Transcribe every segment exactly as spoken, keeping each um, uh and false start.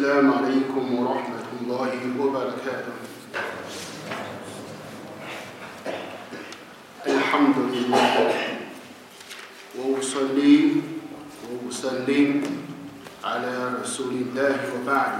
السلام عليكم ورحمة الله وبركاته. الحمد لله وأصلي وأسلم على رسول الله وبعد.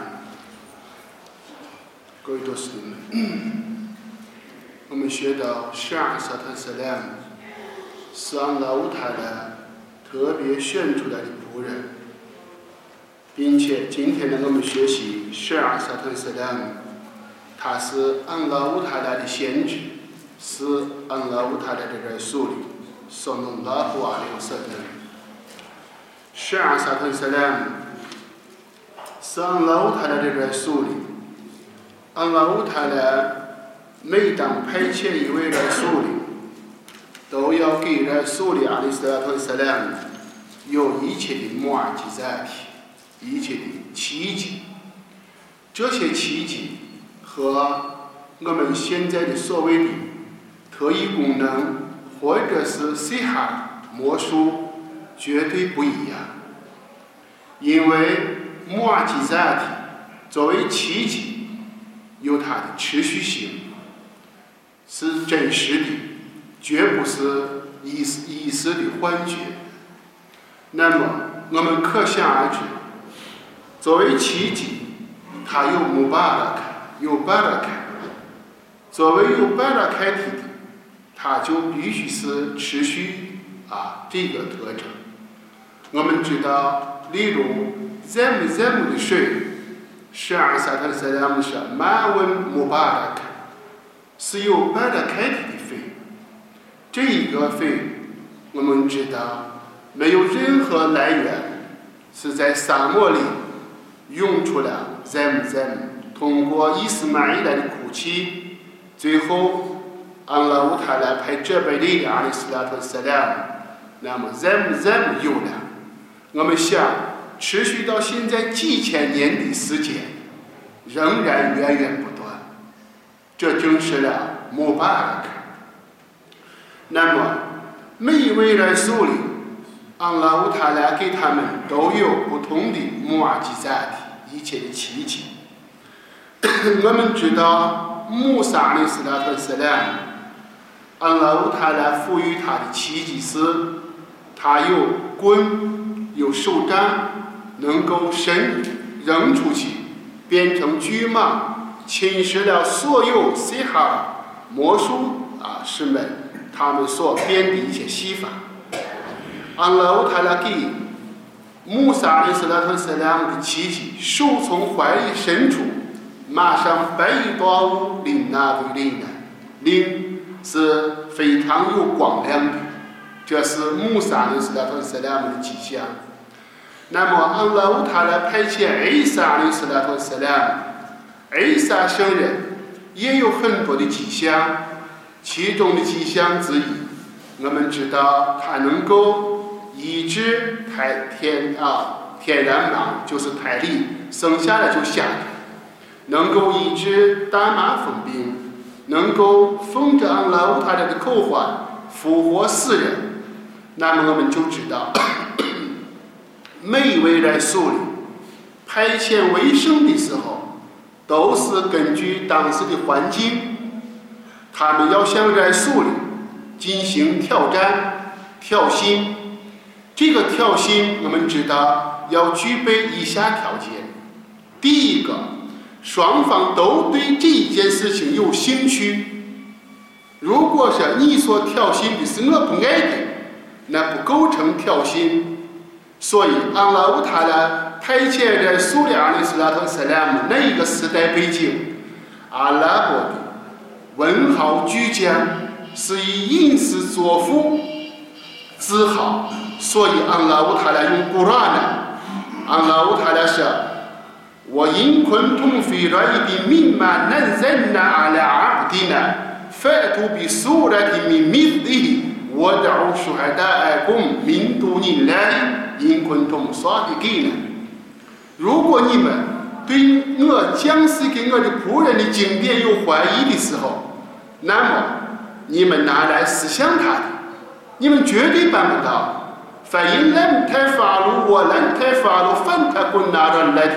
各位读书们，我们学到十二萨特萨拉姆是安拉乌塔的特别选出来的仆人，并且今天呢，我们学习十二萨特萨拉姆，他是安拉乌塔拉的先知，是安拉乌塔拉的人数里，所弄拉胡阿里乌萨拉姆。十二萨特萨拉姆是安拉乌塔拉的人数里。安拉乌塔拉每当派遣一位来苏里，都要给来苏里阿里斯拉特萨拉姆有一切的摩尔基载体，一切的奇迹。这些奇迹和我们现在的所谓的特异功能或者是西哈魔术绝对不一样，因为摩尔基载体作为奇迹有它的持续性，是真实的，绝不是一时一时的幻觉。那么我们可想而知，作为奇迹，它有穆巴拉开，有巴拉开。作为有巴拉开体的，它就必须是持续啊这个特征。我们知道，例如赞姆赞姆的水。十二萨特萨拉姆是马文穆巴拉开，是有巴拉开体的水。这一个水，我们知道没有任何来源，是在沙漠里涌出来，赞姆赞姆通过伊斯玛依来的哭泣，最后安拉乌塔拉派这贝利阿里斯拉特萨拉姆，那么赞姆赞姆有了。我们想。持续到现在几千年的时间，仍然源源不断，这证实了穆巴拉克。那么每一位人手里，安拉乌塔拉给他们都有不同的穆尔基载体，一切的奇迹。我们知道穆萨阿里斯拉特萨拉姆，安拉乌塔拉赋予他的奇迹是，他有棍，有手杖。能够伸扔出去，变成巨蟒，侵蚀了所有西哈魔术啊师们他们所编的一些戏法。安拉乌塔拉给穆萨阿里斯拉特萨拉姆的奇迹，手从怀里伸出，马上白一朵乌林那为林呢，林是非常有光亮的，这是穆萨阿里斯拉特萨拉姆的迹象。那么安拉乌塔拉派遣伊萨阿里斯拉特萨拉姆，伊萨圣人也有很多的迹象，其中的迹象之一，我们知道他能够医治胎天啊天然盲，就是胎里生下来就下来，能够医治大麻风病，能够奉着安拉乌塔拉的口唤复活死人。那么我们就知道。每一位人手里派遣为生的时候，都是根据当时的环境，他们要向人手里进行挑战、挑衅。这个挑衅，我们知道要具备以下条件：第一个，双方都对这一件事情有兴趣。如果是你所挑衅的是我不爱的，那不构成挑衅。所以安拉乌塔拉派遣人苏里阿里斯拉特萨拉姆那一个时代背景，阿拉伯的文豪巨匠是以隐士作父自豪，所以安拉乌塔拉用古兰呢，安拉乌塔拉说：“我因昆通非来的密码能人呐阿拉阿布蒂呢，反图比苏拉的密密的。”我找出海的爱公民都你来因昆通耍的给呢。如果你们对我讲述给我的仆人的经典有怀疑的时候，那么你们拿来思想他的，你们绝对办不到。فإن لم تفعلوا ولن تفعلوا فاتقوا النار التي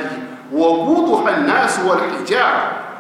وقودها الناس والحجارة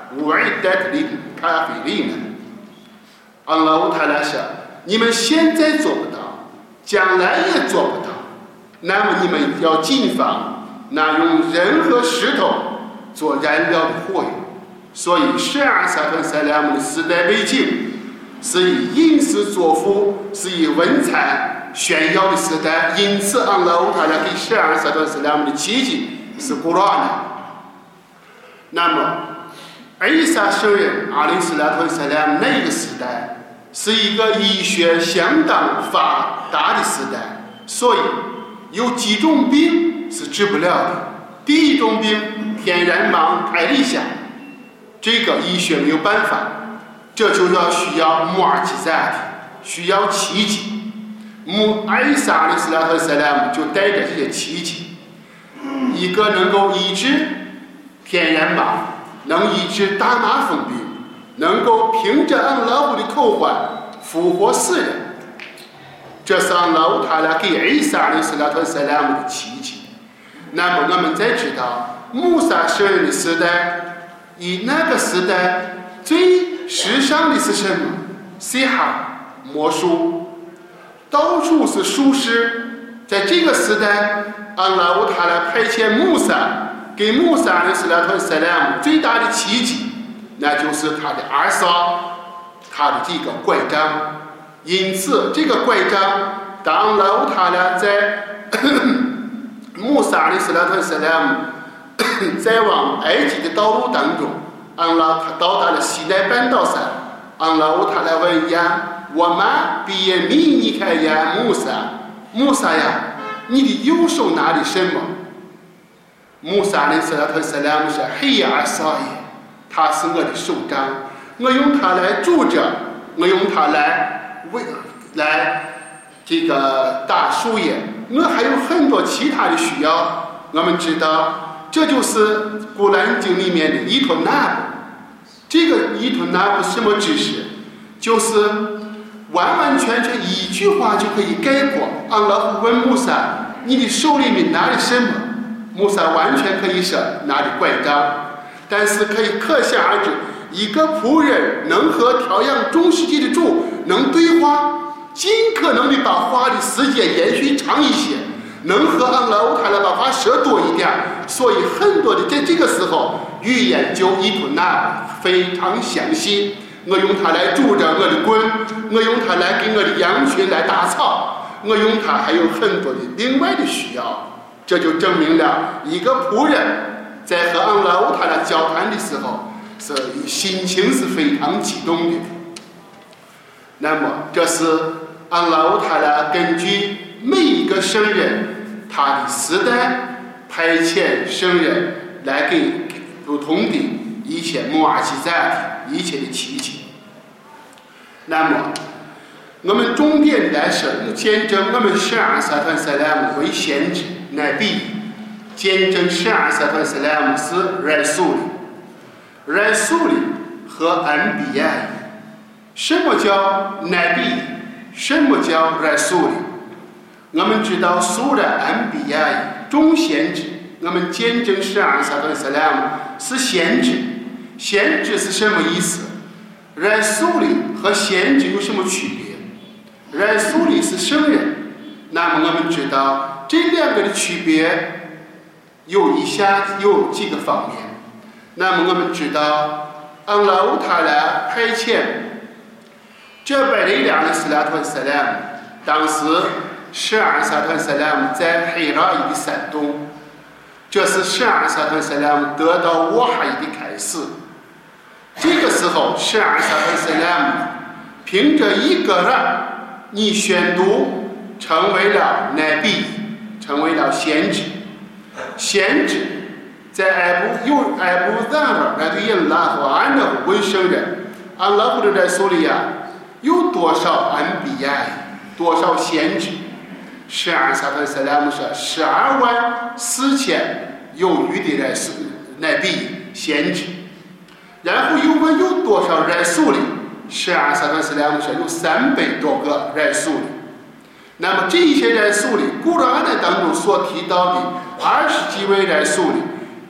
أعدت للكافرين。安拉乌塔拉说：“你们现在做不到，将来也做不到。那么你们要谨防那用人和石头做燃料的火用。所以，十二萨特塞拉姆的时代背景是以饮食作福，是以文采炫耀的时代。因此，安拉乌塔拉给十二萨特塞拉姆的奇迹是古兰的。那么，伊萨圣人阿里斯拉特塞拉姆那个时代。”是一个医学相当发达的时代，所以有几种病是治不了的。第一种病，天然盲太厉害，这个医学没有办法，这就要需要穆尔基赞的，需要奇迹。穆艾萨阿里斯拉特塞拉姆就带着这些奇迹，一个能够医治天然盲，能医治大麻风病。能够凭着安拉乌的口唤复活死人，这是安拉乌塔拉给伊萨阿里斯拉特塞拉姆的奇迹。那么我们再知道，穆萨圣人的时代，以那个时代最时尚的是什么？西哈魔术，到处是术士。在这个时代，安拉乌塔拉派遣穆萨给穆萨阿里斯拉特塞拉姆最大的奇迹。那就是他的儿嫂，他的这个拐杖。因此，这个拐杖，当老塔拉在穆萨阿里斯拉特塞拉姆在往埃及的道路当中，安拉他到达了西奈半岛上，安拉乌塔拉问呀：“我妈比耶米尼开呀，穆萨，穆萨呀，你的右手拿的什么？”穆萨阿里斯拉特塞拉姆说：“嘿呀，儿嫂耶。”它是我的手杖，我用它来住着，我用它来为来这个打树叶，我还有很多其他的需要。我们知道，这就是古兰经里面的伊托纳布。这个伊托纳布什么知识？就是完完全全一句话就可以概括。安拉问穆萨：“你的手里面拿的什么？”穆萨完全可以说拿的拐杖。但是可以可想而知，一个仆人能和调养中世纪的主能对话，尽可能的把话的时间延续长一些，能和安拉乌塔拉把话说多一点。所以很多的在这个时候，语言就伊图纳非常详细。我用它来拄着我的棍，我用它来给我的羊群来打草，我用它还有很多的另外的需要。这就证明了一个仆人。在和安拉乌塔拉交谈的时候，是心情是非常激动的。那么，这是安拉乌塔拉根据每一个圣人他的时代派遣圣人来给不同的一切穆尔基赞一切的奇迹。那么，我们重点来说，见证我们十二萨团塞拉姆为先知乃比。见证十二萨特斯拉姆是来苏里，来苏里和安比亚。什么叫乃比？什么叫来苏里？我们知道苏拉安比亚众先知，我们见证十二萨特斯拉姆是先知。先知是什么意思？来苏里和先知有什么区别？来苏里是圣人，那么我们知道这两个的区别。有以下有几个方面。那么我们知道，安拉乌塔拉派遣这百里两的斯拉特塞拉姆，当时十二萨特塞拉姆在黑拉伊的山洞，这是十二萨特塞拉姆得到瓦哈伊的开始。这个时候，十二萨特塞拉姆凭着一个人，你宣读成为了乃比，成为了先知。先知在埃布有埃布赞尔那对人拉和安的问圣人，安拉布的在苏里亚有多少安比亚，多少先知？十二萨特塞拉姆说十二万四千有余的来苏乃比先知。然后又问有多少来苏里？十二萨特塞拉姆说有三百多个来苏里。那么这些来苏里，古兰的当中所提到的二十几位来苏里，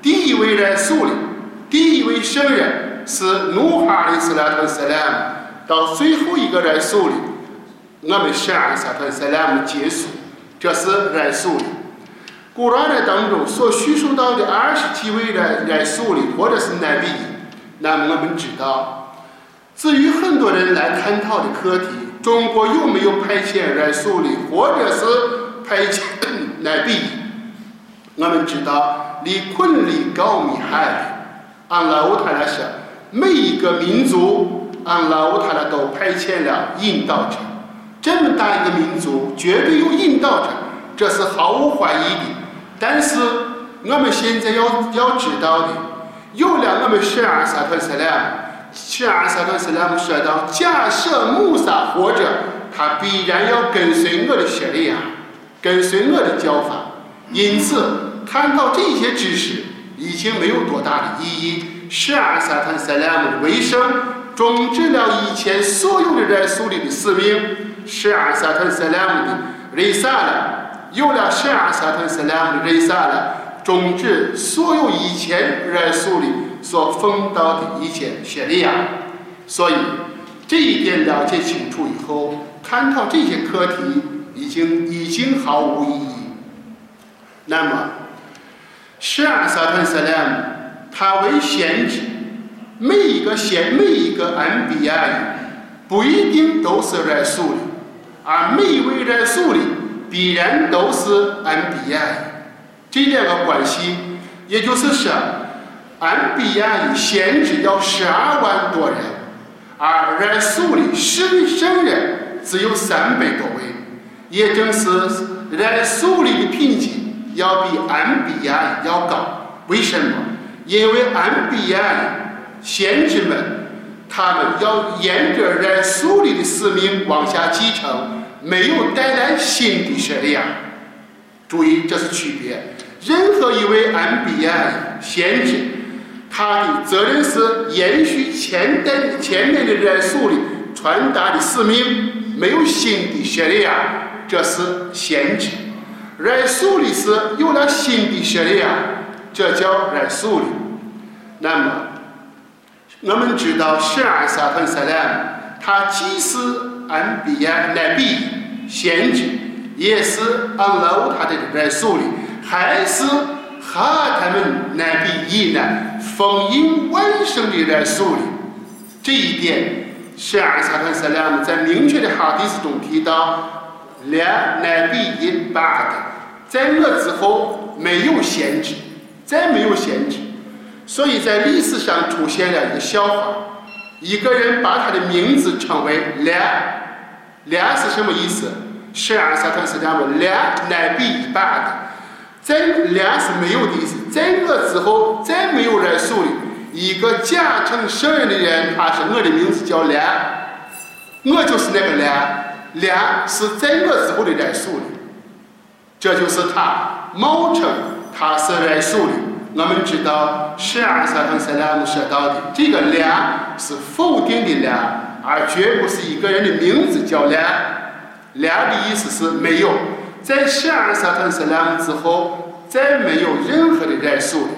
第一位来苏里，第一位圣人是努哈的斯拉特斯拉姆，到最后一个来苏里，我们圣安萨特斯拉姆结束，这是来苏里。古兰的当中所叙述到的二十几位来来苏里或者是乃比，那么我们知道，至于很多人来探讨的课题，中国有没有派遣来苏里或者是派遣乃比，我们知道离昆里高米海，安拉乌塔拉说，每一个民族安拉乌塔拉都派遣了引导者，这么大一个民族绝对有引导者，这是毫无怀疑的。但是我们现在要要知道的，有了我们圣阿萨特斯拉姆，圣阿萨特斯拉姆说到，假设穆萨活着，他必然要跟随我的舍利亚，跟随我的教法。因此探讨这些知识已经没有多大的意义。圣阿萨特斯拉姆的为生终止了以前所有的人苏里的使命。圣阿萨特斯拉姆的雷萨了，有了圣阿萨特斯拉姆的雷萨了，终止所有以前人苏里所奉道的一切舍利亚。所以这一点了解清楚以后，探讨这些课题已经已经毫无意义。那么圣阿萨特斯拉姆他为先知，每一个先每一个安比亚不一定都是人苏里，而每一位人苏里必然都是安比亚，这两个关系，也就是说，安比亚先知要十二万多人，而人苏里圣圣人只有三百多位，也正是人苏里的品级要比安比亚要高。为什么？因为安比亚先知们，他们要沿着人苏里的使命往下继承，没有带来新的舍利亚。注意，这是区别。任何一位安比亚先知，他的责任是延续前代前面的人苏里传达的使命，没有新的舍利亚，这是先知。人苏里是有了新的舍利亚，这叫人苏里。那么我们知道圣阿萨特斯拉姆他既是安比亚乃比先知，也是安拉乌他的人苏里，还是哈他们乃比伊呢封印万圣的人苏里。这一点圣阿萨特斯拉姆在明确的哈迪斯中提到，两乃比伊巴的，在我之后没有先知，再没有先知。所以在历史上出现了一个笑话，一个人把他的名字称为俩，俩是什么意思？圣阿萨特斯拉姆俩乃比伊巴的，在俩是没有的意思，在我之后再没有人数里一个假称圣人的人，他是我的名字叫俩，我就是那个俩，俩是在我之后的人数里，这就是他冒称他是人数里。我们知道圣阿萨特斯拉姆说到的这个俩是否定的俩，而绝不是一个人的名字叫俩。俩的意思是没有，在圣阿萨特斯拉姆之后再没有任何的人数。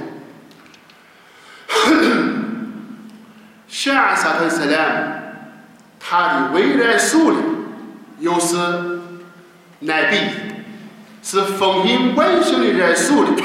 圣阿萨特斯拉姆他的为人数里又是乃比，是封印万圣的人数里。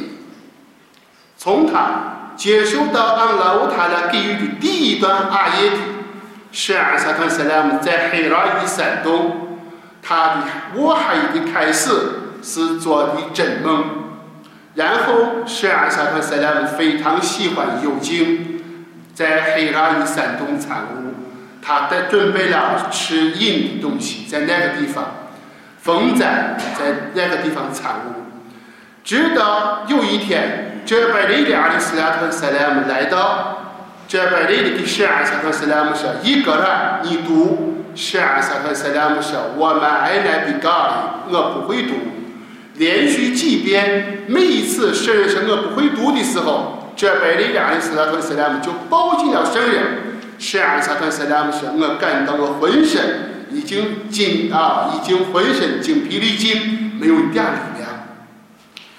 从他接受到安拉乌塔拉给予的第一段阿耶体，圣阿萨特斯拉姆在黑拉与山东，他的我还的开始是做的真梦。然后圣阿萨特斯拉姆非常喜欢幽静，在黑拉与山东参悟，他在准备了吃饮的东西，在那个地方风灾，在那个地方参悟。直到有一天，这百里的阿里斯拉特斯拉姆来到，这百里的给圣阿萨特斯拉姆说：“一个人你读。”圣阿萨特斯拉姆说：“我们爱来比咖喱，我不会读。”连续几遍，每一次圣人说我不会读的时候，这百里的阿里斯拉特斯拉姆就抱紧了圣人。圣阿萨特斯拉姆说：“我感到我浑身已经筋啊，已经浑身精疲力尽，没有一点力量。”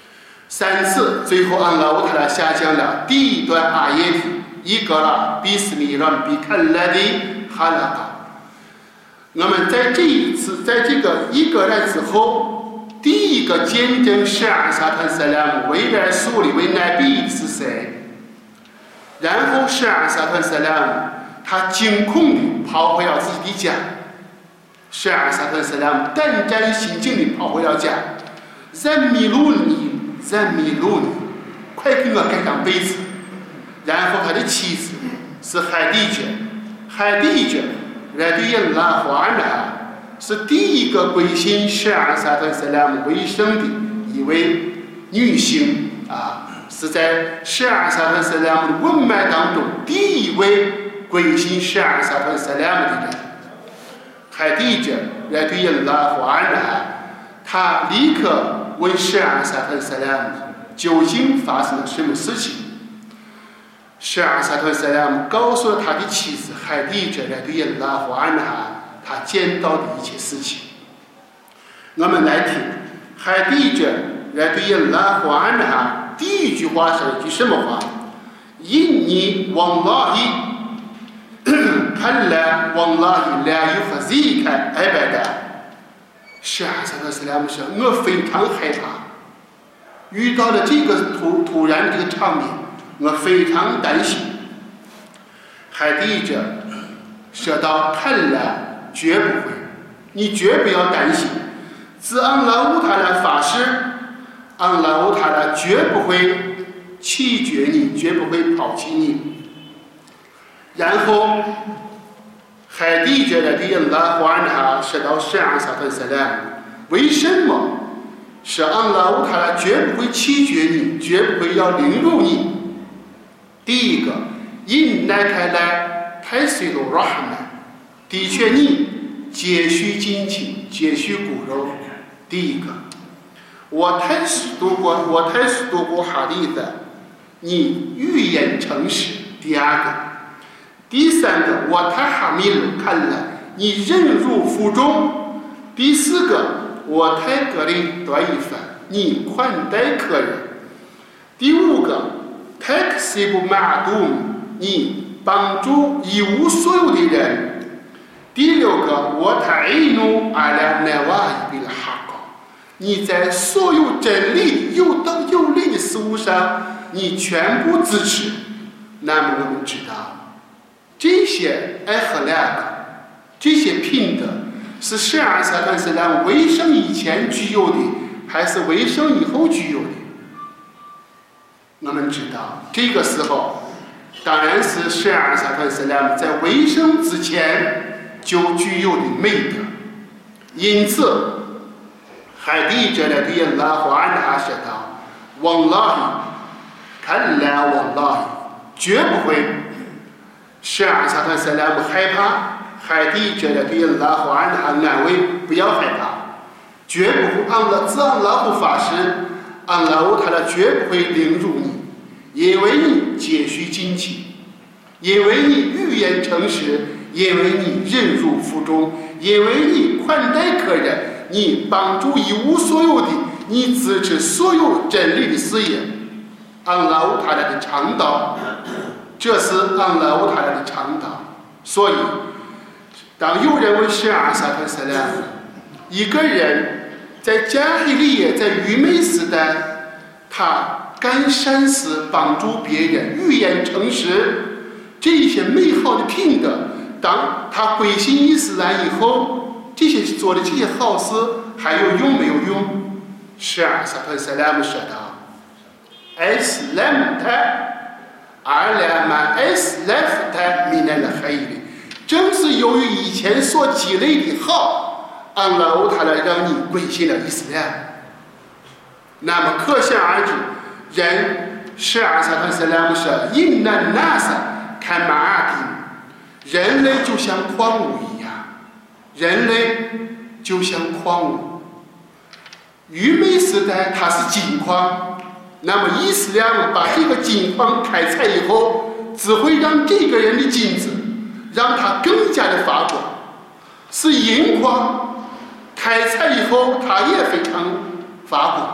三次，最后安拉乌塔拉下降了第一段阿耶提，一个了比斯米让比看来的哈拉嘎。那么在这一次，在这个一个人之后，第一个见证是阿萨坦萨拉姆为人树立为乃比是谁？然后是阿萨坦萨拉姆，他惊恐地跑回了自己的家。是阿萨坦萨拉姆胆战心惊地跑回了家。人迷路你，人迷路你，快给我盖上被子。然后他的妻子是海蒂姐，海蒂姐。来对人拉华呢，是第一个归信是阿萨特萨拉姆为生的一位女性啊，是在是阿萨特萨拉姆的文脉当中第一位归信是阿萨特萨拉姆的人。海蒂姐来对人拉华呢，他立刻问是阿萨特萨拉姆究竟发生了什么事情。是阿萨特萨拉姆告诉了他的妻子海蒂者来对人拉胡安哈他见到的一切事情。我们来听海蒂者来对人拉胡安哈第一句话是一句什么话？因你忘拉伊，看来忘拉伊来有和自看挨白的。是阿萨特萨拉姆说，我非常害怕，遇到了这个突突然这个场面。我非常担心。海蒂者说道：“看来绝不会，你绝不要担心。自安拉乌塔拉发誓，安拉乌塔拉绝不会弃绝你，绝不会抛弃你。”然后，海蒂者的对安拉管他说到：“是安萨特萨拉，为什么？是安拉乌塔拉绝不会弃绝你，绝不会要凌辱你。”第一个，因乃开来太岁罗拉哈曼，的确你接续金钱，接续骨肉。第一个，我太是读过，我太是读过哈利的，你语言诚实。第二个，第三个，我太哈米鲁看来，你忍辱负重。第四个，我太格林多一番，你款待客人。第五个。泰克西布马杜，你帮助一无所有的人。第六个，我太怒阿拉奈瓦伊比了哈高，你在所有真理有道有理的事物上，你全部支持。那么我们知道，这些爱和两个，这些品德是十二萨坦斯兰为生以前具有的，还是为生以后具有的？我们知道，这个时候当然是十二萨特斯拉姆在为生之前就具有的美德。因此，海蒂这来对拉华安达说道：“王拉伊，看来王拉伊绝不会。”十二萨特斯拉姆害怕，海蒂这来对拉华安达安慰：“不要害怕，绝不会按了自按拉不发誓。”安拉乌塔拉绝不会凌辱你，因为你接续金钱，因为你语言诚实，因为你忍辱负重，因为你款待客人，你帮助一无所有的，你支持所有真理的事业。安拉乌塔拉的倡导，这是安拉乌塔拉的倡导。所以，当有人问是阿萨特斯拉，一个人。在加黑利耶，在愚昧时代，他干善事，帮助别人，语言诚实，这些美好的品德，当他归信伊斯兰以后，这些做的这些好事还有用没有用？是啊，萨特萨拉姆说道：“艾斯拉姆他，阿拉玛艾斯拉夫他米奈了黑利，正是由于以前所积累的好。”安拉乌塔拉让你归信了伊斯兰，那么可想而知，人是阿萨特斯拉姆说：“因那纳萨看马阿丁，人类就像矿物一样，人类就像矿物。愚昧时代它是金矿，那么伊斯兰把这个金矿开采以后，只会让这个人的金子让它更加的发光，是银矿。”开采以后，它也非常发光，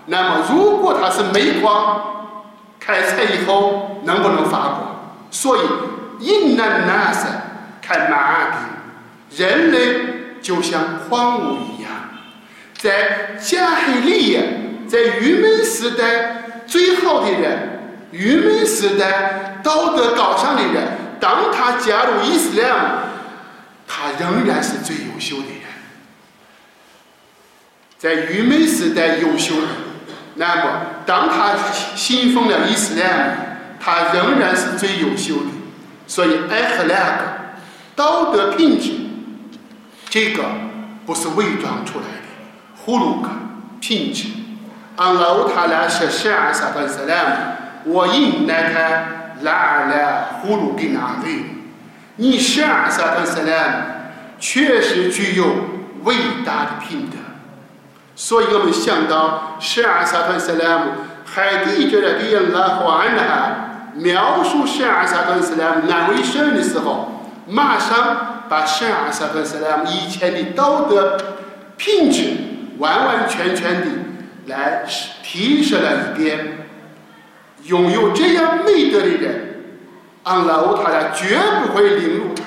那么如果它是煤矿，开采以后能不能发光？所以因那那是看马丁，人类就像矿物一样，在加黑利亚，在愚昧时代最好的人，愚昧时代道德高尚的人，当他加入伊斯兰，他仍然是最优秀的人。在愚昧时代优秀的，那么当他信奉了伊斯兰，他仍然是最优秀的。所以艾赫拉格道德品质，这个不是伪装出来的，呼噜克品质。安拉乌塔拉是十二萨顿斯兰，我因那他拉拉呼噜给哪位？你十二萨顿斯兰确实具有伟大的品德。所以我们想到十二萨顿斯兰海地这的人拉和安拉描述十二萨顿斯兰安慰神的时候，马上把十二萨顿斯兰以前的道德品质完完全全的来提示了一遍。拥有这样美德的人，安拉乌塔拉绝不会凌辱他。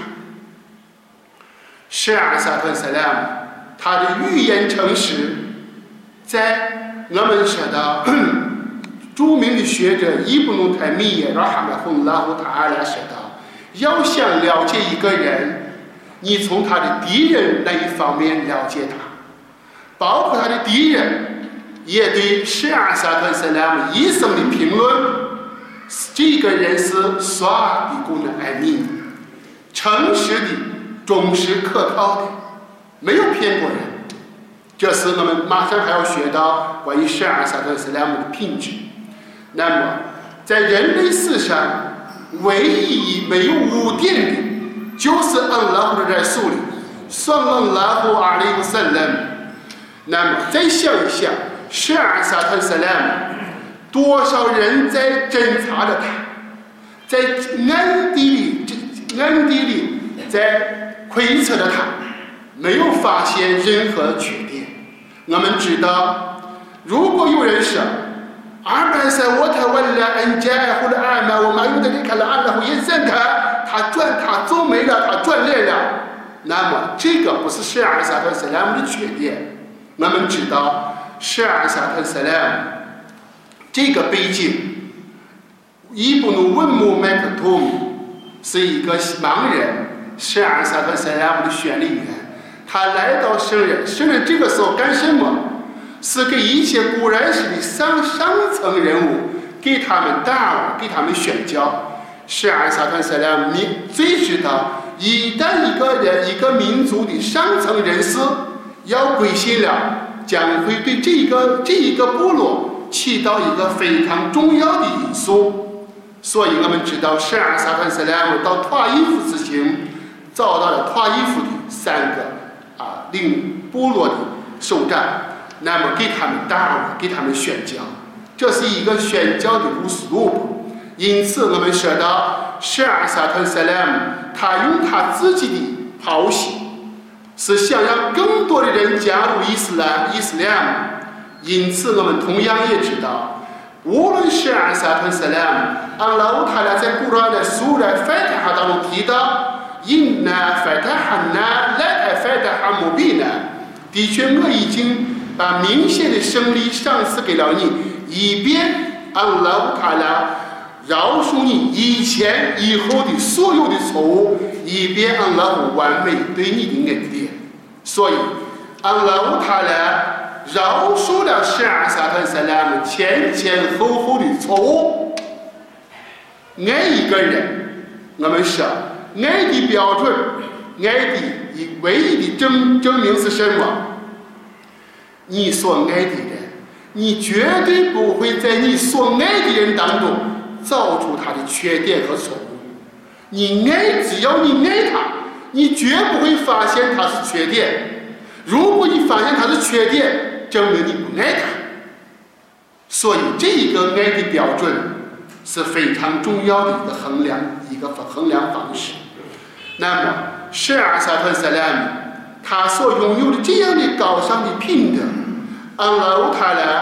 十二萨顿斯兰他的语言诚实，在我们说到著名的学者伊布努泰米耶拉哈马洪拉胡塔阿拉说到，要想了解一个人，你从他的敌人那一方面了解他，包括他的敌人也对十二萨顿斯拉姆一生的评论，这个人是耍的功能爱民，诚实的，忠实可靠的，没有骗过人。这是我们马上还要学到关于十二萨顿斯拉姆的品质。那么在人类史上唯一没有污点的，就是安拉胡的在树里算安拉胡阿里乌森人。那么再想一想，十二萨顿斯拉姆多少人在侦查着他，在暗地里暗地里在窥测着他，没有发现任何缺点。我们知道，如果有人说阿班塞我特问了恩加或者阿曼，我们有的人看了阿拉胡也认他，他转他走没了，他转来了，那么这个不是十二萨顿斯拉姆的缺点。我们知道十二萨顿斯拉姆这个背景，伊布努温姆麦克图姆是一个盲人，十二萨顿斯拉姆的选立员，他来到圣人，圣人这个时候干什么？是给一些古然时的上上层人物，给他们大瓦，给他们宣教。十二萨顿斯拉姆最知道，一旦一个人一个民族的上层人士要归信了，将会对这个这一个部落起到一个非常重要的因素。所以我们知道十二萨顿斯拉姆到塔伊夫之行，找到了塔伊夫的三个啊领部落的首长，那么给他们大瓦，给他们宣教，这是一个宣教的路斯路。因此我们说到十二萨顿斯拉姆，他用他自己的抛弃，是想让更多的人加入伊斯兰伊斯兰。因此我们同样也知道，无论十二萨顿斯拉姆，安拉乌塔拉在古兰的苏拉法塔哈当中提到，因那法塔哈那来法塔哈姆比呢，的确我已经把明显的胜利赏赐给了你，以便安拉乌塔拉饶恕你以前以后的所有的错误，以便安拉乌完美对你的恩典。所以安拉乌塔拉饶恕了十二萨顿斯拉姆前前后后的错误。爱一个人，我们说爱的标准，爱的唯一的证证明是什么？你所爱的人，你绝对不会在你所爱的人当中找出他的缺点和错误。你爱，只要你爱他，你绝不会发现他是缺点。如果你发现他是缺点，证明你不爱他。所以这一个爱的标准是非常重要的一个衡量一个衡量方式。那么十二萨顿斯拉姆他所拥有的这样的高尚的品德，安拉乌塔拉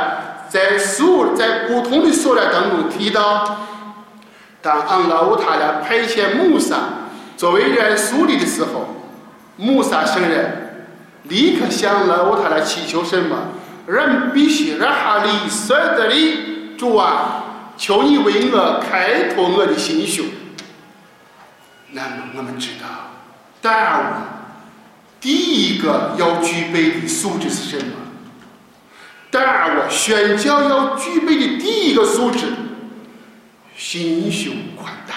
在书在不同的书来当中提到，当安拉乌塔拉派遣穆萨作为人书里的时候，穆萨圣人立刻向安拉乌塔拉祈求什么？人必须让哈利舍得的主啊，求你为我开拓我的心胸。那么我们知道，大卫第一个要具备的素质是什么？大卫宣教要具备的第一个素质，心胸宽大。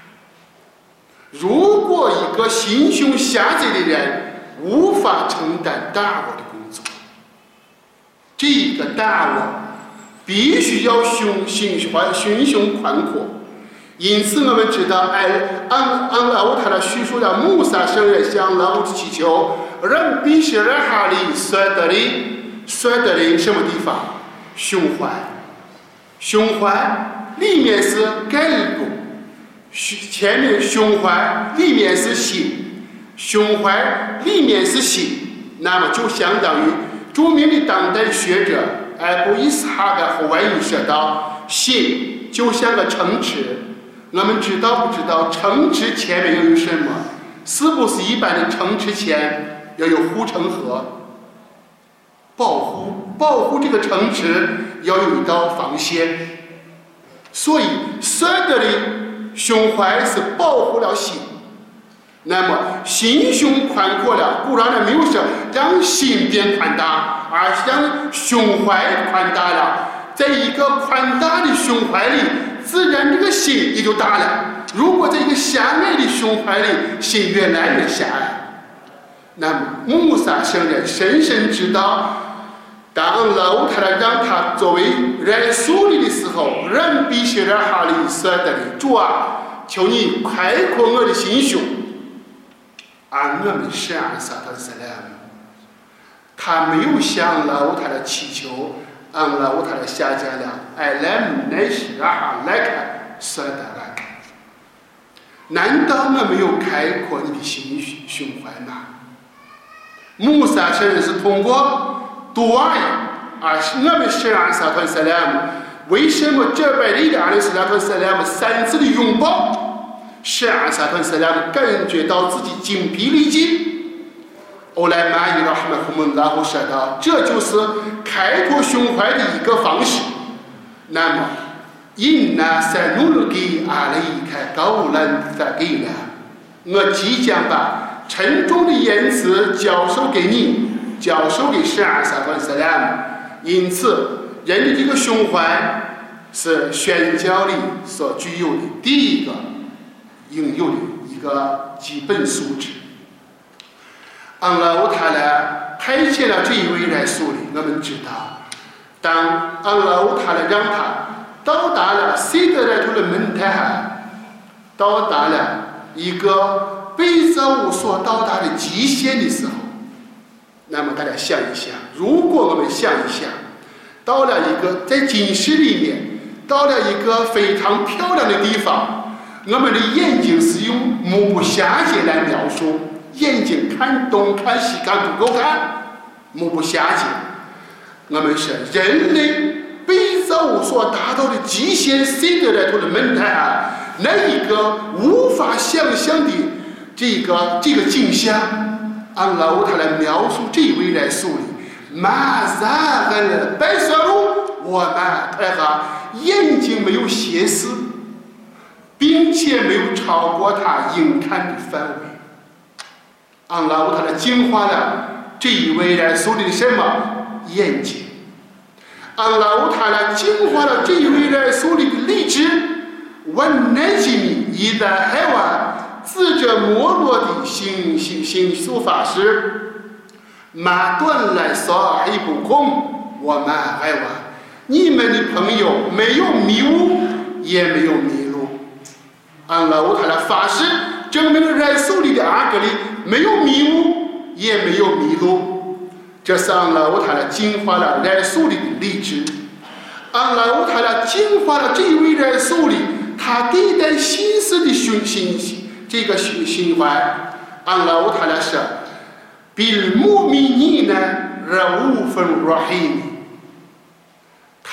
如果一个心胸狭窄的人无法承担大卫的工作，这个大卫必须要胸心怀心胸宽阔。因此我们知道，按按按拉他的叙述了穆萨圣人向拉乌祈求，人必须让哈利摔得里摔得里什么地方？胸怀，胸怀里面是盖部，前面胸怀里面是心，胸怀里面是心，那么就相当于著名的当代学者艾布伊斯哈的后外语说道，心就像个城池。我们知道不知道城池前面要有什么？是不是一般的城池前要有护城河？保护保护这个城池要有一道防线。所以摔得的胸怀是保护了心。那么心胸宽阔了，固然呢没有说让心变宽大，而是让胸怀宽大了。在一个宽大的胸怀里，自然这个心也就大了。如果在一个狭隘的胸怀里，心越来越狭隘。那么穆萨圣人深深知道，当老太太让他作为人树立的时候，人必须让哈利舍得的主啊，求你开阔我的心胸。而我们圣安萨特斯莱姆，他没有向老太太祈求。安拉我他的下家了，哎，来乃是让哈来看，舍得来看。难道我没有开阔你的心胸怀吗？穆萨圣人是通过多爱，而是我们圣安萨团塞莱姆，为什么这百里的阿里斯拉团塞莱姆三次的拥抱，圣安萨团塞莱姆感觉到自己精疲力尽？欧莱玛伊拉哈曼胡门拉胡说道，这就是开拓胸怀的一个方式。那么，因那塞努鲁给阿里开高兰萨给了，我即将把沉重的言辞交授给你，交授给圣阿萨顿斯拉姆。因此，人的这个胸怀是宣教里所具有的第一个应有的一个基本素质。安拉乌塔拉派遣了这一位来树立，我们知道，当安拉乌塔拉让他到达了西德莱图的门台海，到达了一个被造物所到达的极限的时候，那么大家想一想，如果我们想一想，到了一个在金石里面，到了一个非常漂亮的地方，我们的眼睛是用目不暇接来描述。眼睛看东看西看不够看，目不暇接。我们说人类被造物所达到的极限，谁得来头的门台啊，那一个无法想象的这个这个景象，按老他来描述这一位来树立，马扎恩白色路，我们太哈眼睛没有斜视，并且没有超过他应看的范围。安拉乌塔的净化了这一位人树立的什么眼睛？安拉乌塔的净化了这一位人树立的理智。问南吉米一旦海湾自着没落的行行行术法师，马断来说还不空，我们海湾，你们的朋友没有迷雾，也没有迷路。安拉乌塔的法师证明人树立的阿格里。没有迷雾，也没有迷路，这是安拉乌塔拉净化了人树里的理智。安拉乌塔拉净化了这一位人树里，他对待心思的心心这个心心怀。安拉乌塔拉说：“比穆米尼呢，热乌芬拉黑。”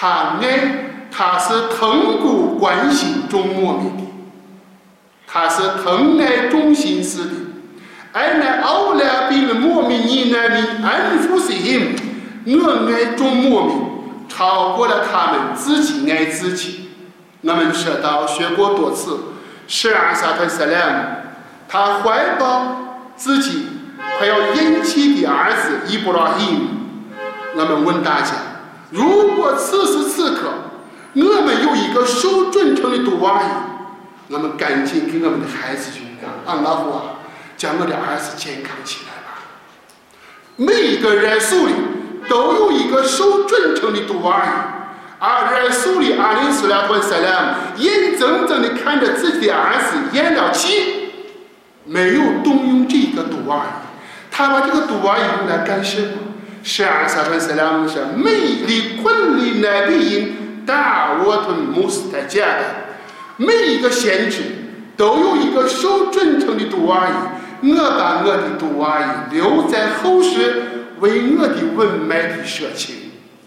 他爱，他是通过关心众莫名的，他是疼爱众心思的。أنا أولى بالمؤمنين من أنفسهم 我爱众莫名超过了他们自己爱自己。我们说到学过多次，是阿萨特萨拉他怀抱自己快要咽气的儿子伊布拉希。我们问大家，如果此时此刻我们有一个受准成的杜阿姨，我们赶紧给我们的孩子用阿拉夫啊，将我的儿子健康起来吧。每一个人手里都有一个受准成的杜阿姨，而人手里阿里斯拉托萨拉眼睁睁地看着自己的儿子咽了气，没有动用这个杜阿姨，他把这个杜阿姨用来干什么？是阿萨特萨拉姆说：“美丽昆里乃比因大沃顿穆斯泰加的。”每一个先知都有一个受准成的杜阿姨，我把我的杜阿姨留在后世，为我的文脉的舍情。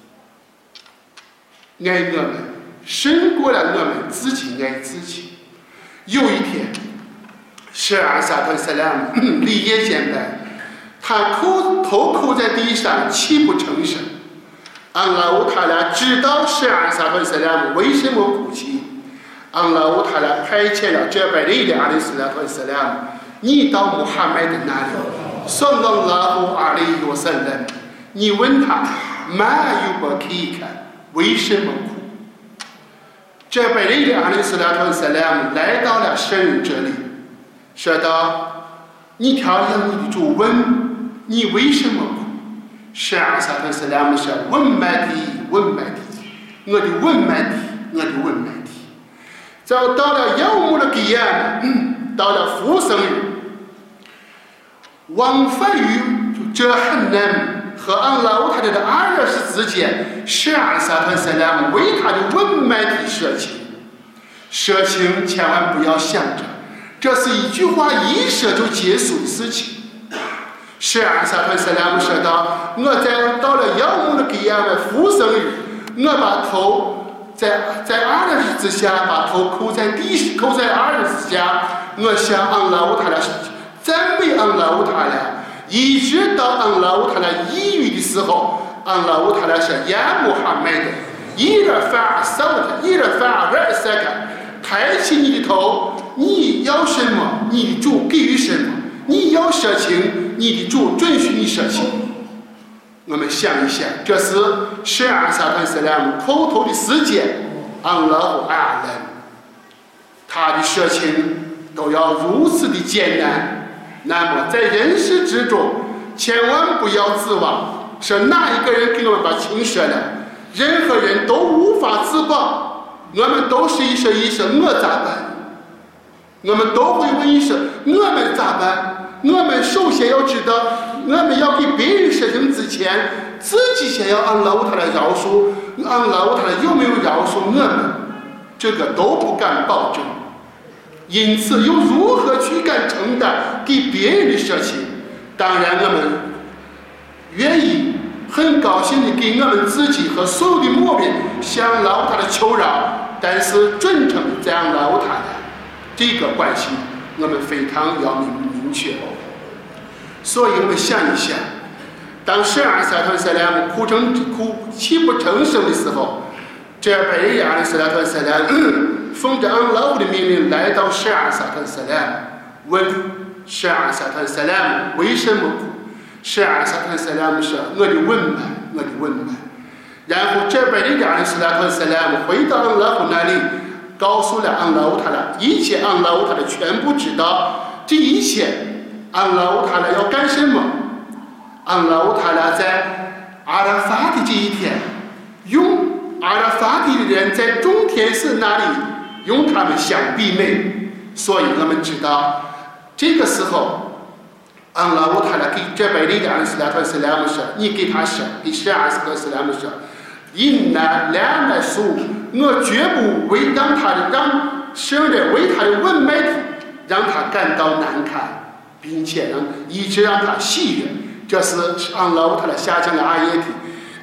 爱我们胜过了我们自己爱自己。有一天，是阿萨特萨拉姆立业显摆，他头头扣在地上，泣不成声。安拉乌塔拉知道是阿萨特萨拉姆为什么哭泣。安拉乌塔拉派遣了这百里的阿里斯拉特萨拉姆，你到穆罕默德那里，索勒拉胡阿里约瑟人，你问他马有不可以看，为什么哭？这百里的阿里斯拉特萨拉姆来到了圣人这里，说道：“你调养你的主问，你为什么哭？”是阿萨特萨拉姆说：“问麦的，问麦的，我的问麦的，我的问麦的。”就到了要木的基亚，到了复生日，往返于这很难和安拉乌塔的阿尔斯之间，是阿萨特萨拉姆为他的文脉的舍情。舍情千万不要想着这是一句话一舍就结束的事情。是阿萨特萨拉姆说道：“我在到了要木的基亚的复生日，我把头。”在在阿尔之下，把头扣在地，扣在阿尔之下。我向安拉乌塔拉赞美安拉乌塔拉，一直到安拉乌塔拉抑郁的时候，安拉乌塔拉说：“呀，穆罕默德，伊勒法扫的，伊勒法尔萨个，抬起你的头，你要什么，你的主给予什么；你要舍情，你的主准许你舍情。”我们想一想，这是是阿萨特萨拉姆口头的事件，安拉胡阿兰，他的舍情都要如此的艰难。那么在人世之中，千万不要指望是哪一个人给我们把情舍了，任何人都无法自保。我们都是一说一说我咋办？我们都会问一声我们咋办？我们首先要知道，我们要给别人舍情之前，自己先要安拉乌塔来饶恕，安拉乌塔来有没有饶恕我们，这个都不敢保证。因此，又如何去敢承担给别人的舍情？当然，我们愿意很高兴的给我们自己和所有的莫民向老塔的求饶，但是准成这样老塔的这个关系，我们非常要明明确。所以我们想一想，当十二萨特萨拉姆哭成哭泣不成声的时候，这贝亚的萨拉特萨拉姆奉着安拉的命令来到十二萨特萨拉姆，问十二萨特萨拉姆为什么哭？十二萨特萨拉姆说：“我的问脉，我的问脉。”然后这贝亚的萨拉特萨拉姆回到安拉那里，告诉了安拉他的一切，安拉他的全部知道，这一切。安拉塔拉要干什么？安拉塔拉在阿拉法的这一天，用阿拉法的人在中天使那里用他们相媲美，所以我们知道这个时候，安拉塔拉给这百里的安斯拉特斯拉姆说：“你给他说，给十二斯特斯拉姆说，因那两个书，我绝不为让他的让圣人为他的文脉让他感到难堪。”并且让一直让他喜悦，这是安拉他的下降的阿耶体。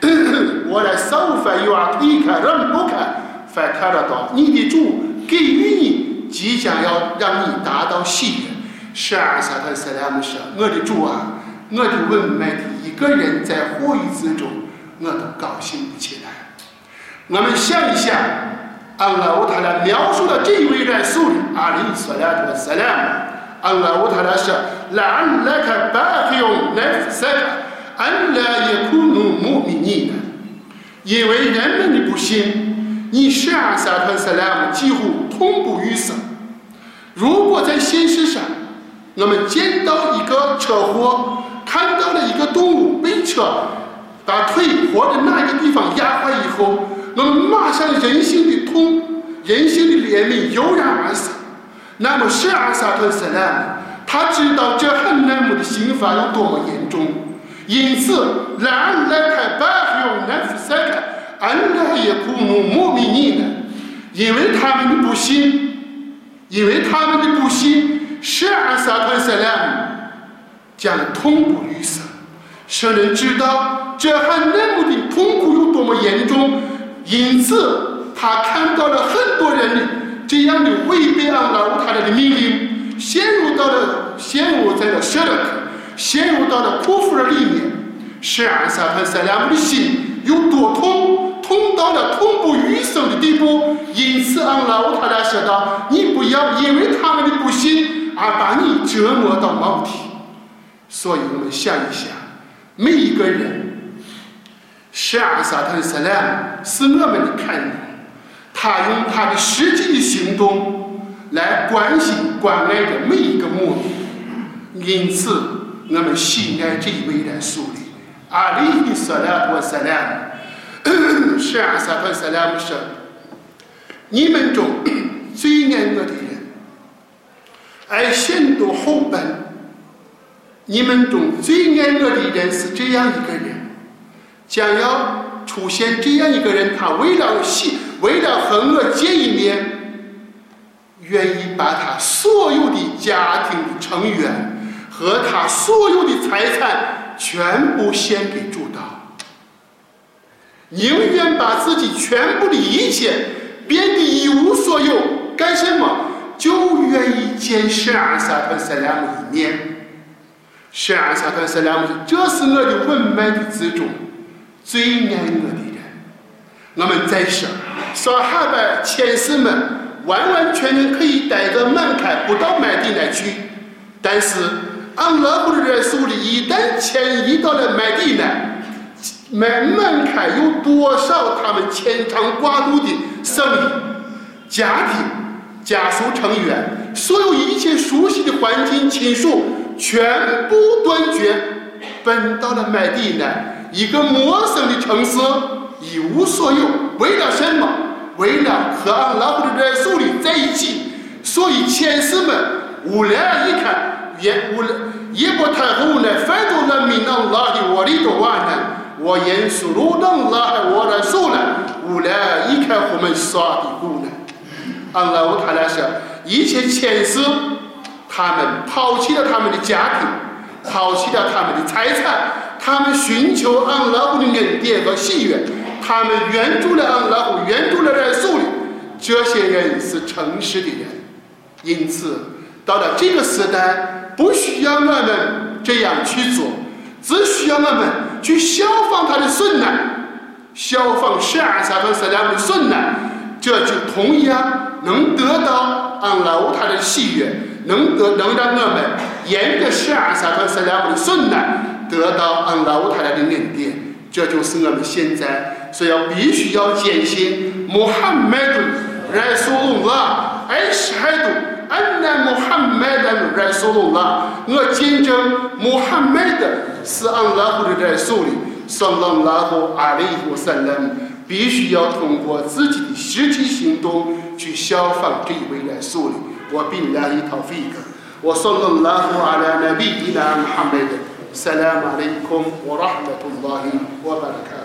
我来收费要推开人不看，反看得到你的主给予你，即将要让你达到喜悦。十二撒特塞拉姆说：“我的主啊，我的文明的一个人在火狱之中，我都高兴不起来。”我们想一想，安拉乌塔拉描述了这一位来苏里阿里索拉特塞拉姆。安拉乌塔拉说：“兰拉克巴菲用奈夫塞克，安拉也库努穆米尼的。”因为人们的不信，你十二撒特塞拉姆几乎痛不欲生。如果在现实上，我们见到一个车祸，看到了一个动物被车把腿或者哪个地方压坏以后，我们马上人性的痛、人性的怜悯油然而生。那么十二撒特塞拉姆，他知道这很难姆的刑罚有多么严重，因此然来开巴有难夫塞开，安拉也苦怒莫米尼呢，因为他们的不信，因为他们的不信。十二撒特塞拉姆将痛不欲生，使人知道这汉内姆的痛苦有多么严重，因此他看到了很多人的这样的违背安拉乌塔拉的命令，陷入到了陷入在了舍勒克，陷入到了库夫的里面。十二撒特塞拉姆的心有多痛，痛到了痛不欲生的地步，因此安拉乌塔拉说道：“你不要因为他们的不信而把你折磨到毛体。”所以我们想一想，每一个人，十二撒特塞拉姆是我们的看护，他用他的实际的行动来关心关爱着每一个母女，因此我们喜爱这一位来树立阿里伊萨拉托塞拉姆。十二撒特塞拉姆说：“你们中最爱我的人爱显多后本，你们中最爱我的人是这样一个人，将要出现这样一个人，他为了喜，为了和我见一面，愿意把他所有的家庭的成员和他所有的财产全部献给主道，宁愿把自己全部的一切变得一无所有，干什么？就愿意见十二撒特塞拉姆一面。十二撒特塞拉姆，这是我的文脉的之中最爱我的人。我们在说，说哈巴前世们完完全全可以带着门槛不到麦地那去，但是安拉布的人数里一旦迁移到了麦地那，门槛有多少他们牵肠挂肚的生意、家庭、家属成员，所有一切熟悉的环境亲属全部断绝，奔到了麦地那一个陌生的城市，一无所有。为了什么？为了和安拉布的人数里在一起。所以前世们无来一看，也无也不太后呢，反正人民安拉的我里头完了。我言属路当拉我来说了，无来一看我们耍的姑呢。安拉乌塔拉说，一切前世，他们抛弃了他们的家庭，抛弃了他们的财产，他们寻求安拉乌的恩典和喜悦，他们援助了安拉乌，援助了人数里，这些人是诚实的人。因此，到了这个时代，不需要我们这样去做，只需要我们去效仿他的顺难，效仿十二撒和塞拉姆的顺难，这就同样能得到安拉乌他的喜悦，能得能让我们沿着十二撒和塞拉姆的顺难得到安拉乌他的恩典。这就是我们现在所要必须要坚信穆罕默德来苏鲁拉艾什海杜安那穆罕默德来苏鲁拉，我见证穆罕默德是安拉呼的来苏里sallallahu alaihi wasallam，必须要通过自己的实际行动去效仿这一位来苏里。我并拉一套费格，我sallallahu ala nabiyyina Muhammad， salam alaikum wa rahmatullahi wa barakatuh。